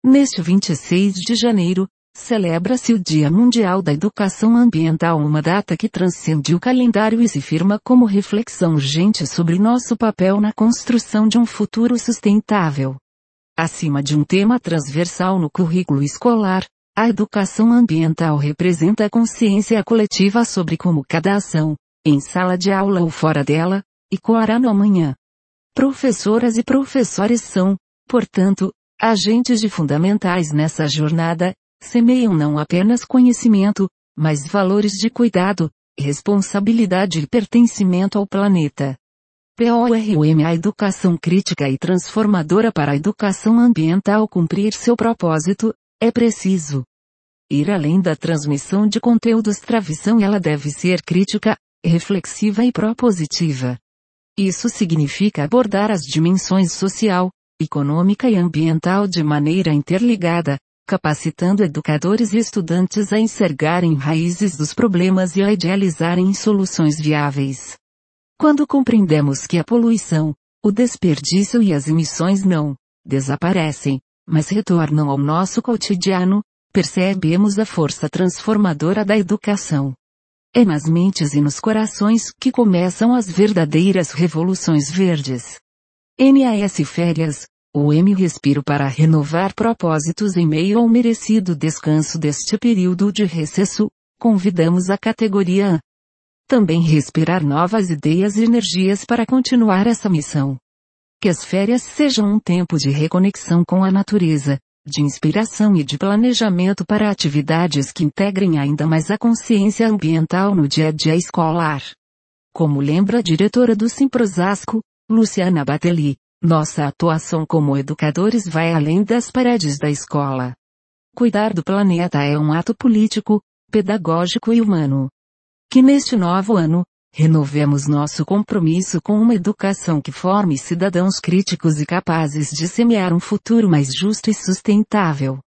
Neste 26 de janeiro, celebra-se o Dia Mundial da Educação Ambiental, uma data que transcende o calendário e se firma como reflexão urgente sobre nosso papel na construção de um futuro sustentável. Acima de um tema transversal no currículo escolar, a educação ambiental representa a consciência coletiva sobre como cada ação, em sala de aula ou fora dela, ecoará no amanhã. Professoras e professores são, portanto, agentes fundamentais nessa jornada, semeiam não apenas conhecimento, mas valores de cuidado, responsabilidade e pertencimento ao planeta. PORM. A educação crítica e transformadora. Para a educação ambiental cumprir seu propósito, é preciso ir além da transmissão de conteúdos travessão. Ela deve ser crítica, reflexiva e propositiva. Isso significa abordar as dimensões social, econômica e ambiental de maneira interligada, capacitando educadores e estudantes a enxergarem raízes dos problemas e a idealizarem soluções viáveis. Quando compreendemos que a poluição, o desperdício e as emissões não desaparecem, mas retornam ao nosso cotidiano, percebemos a força transformadora da educação. É nas mentes e nos corações que começam as verdadeiras revoluções verdes. NAS Férias, o M Respiro. Para renovar propósitos em meio ao merecido descanso deste período de recesso, convidamos a categoria A. Também respirar novas ideias e energias para continuar essa missão. Que as férias sejam um tempo de reconexão com a natureza, de inspiração e de planejamento para atividades que integrem ainda mais a consciência ambiental no dia a dia escolar. Como lembra a diretora do Simprosasco, Luciana Batelli, nossa atuação como educadores vai além das paredes da escola. Cuidar do planeta é um ato político, pedagógico e humano. Que neste novo ano, renovemos nosso compromisso com uma educação que forme cidadãos críticos e capazes de semear um futuro mais justo e sustentável.